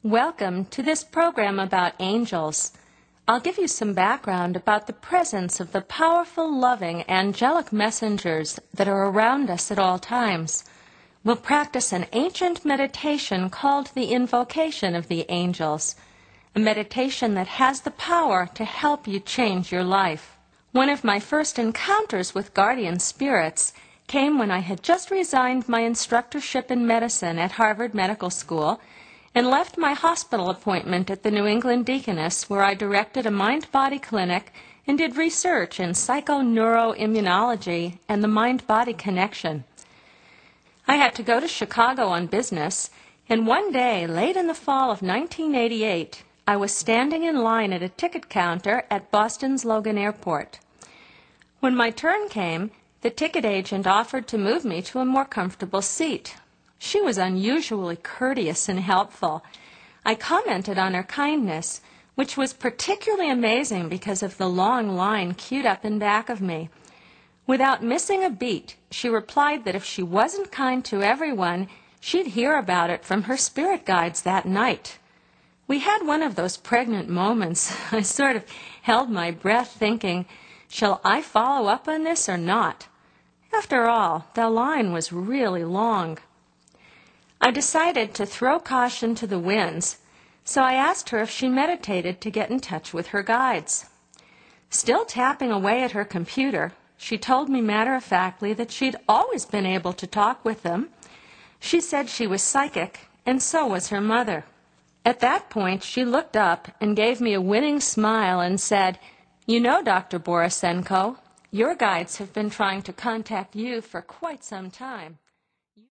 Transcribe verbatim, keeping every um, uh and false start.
Welcome to this program about angels. I'll give you some background about the presence of the powerful, loving, angelic messengers that are around us at all times. We'll practice an ancient meditation called the Invocation of the Angels, a meditation that has the power to help you change your life. One of my first encounters with guardian spirits came when I had just resigned my instructorship in medicine at Harvard Medical School and left my hospital appointment at the New England Deaconess, where I directed a mind-body clinic and did research in psychoneuroimmunology and the mind-body connection. I had to go to Chicago on business, and one day, late in the fall of nineteen eighty-eight, I was standing in line at a ticket counter at Boston's Logan Airport. When my turn came, the ticket agent offered to move me to a more comfortable seat. She was unusually courteous and helpful. I commented on her kindness, which was particularly amazing because of the long line queued up in back of me. Without missing a beat, she replied that if she wasn't kind to everyone, she'd hear about it from her spirit guides that night. We had one of those pregnant moments. I sort of held my breath thinking, shall I follow up on this or not? After all, the line was really long. I decided to throw caution to the winds, so I asked her if she meditated to get in touch with her guides. Still tapping away at her computer, she told me matter-of-factly that she'd always been able to talk with them. She said she was psychic, and so was her mother. At that point, she looked up and gave me a winning smile and said, "You know, Doctor Borisenko, your guides have been trying to contact you for quite some time."